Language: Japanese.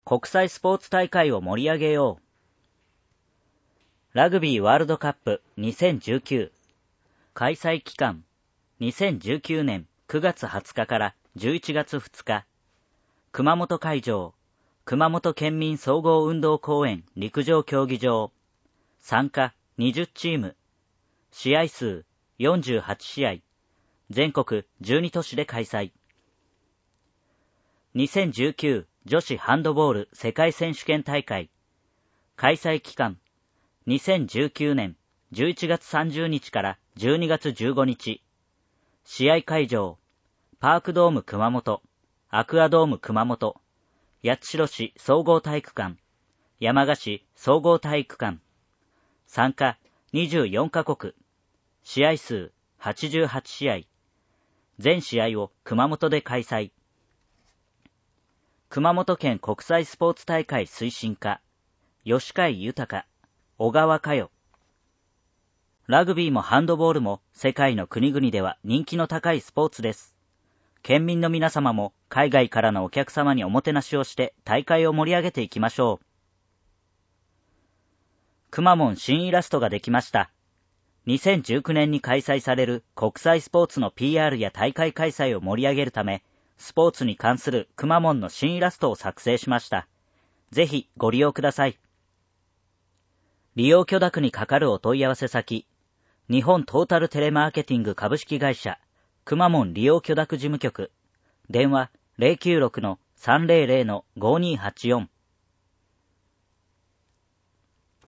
国際スポーツ大会を盛り上げよう。ラグビーワールドカップ2019開催期間2019年9月20日から11月2日熊本会場熊本県民総合運動公園陸上競技場参加20チーム試合数48試合全国12都市で開催2019女子ハンドボール世界選手権大会開催期間2019年11月30日から12月15日試合会場パークドーム熊本アクアドーム熊本八代市総合体育館山鹿市総合体育館参加24カ国試合数88試合全試合を熊本で開催熊本県国際スポーツ大会推進課吉海豊小川佳代ラグビーもハンドボールも世界の国々では人気の高いスポーツです。県民の皆様も海外からのお客様におもてなしをして大会を盛り上げていきましょう。くまモン新イラストができました。2019年に開催される国際スポーツの PR や大会開催を盛り上げるため、スポーツに関するくまモンの新イラストを作成しました。ぜひご利用ください。利用許諾にかかるお問い合わせ先、日本トータルテレマーケティング株式会社、くまモン利用許諾事務局、電話 096-300-5284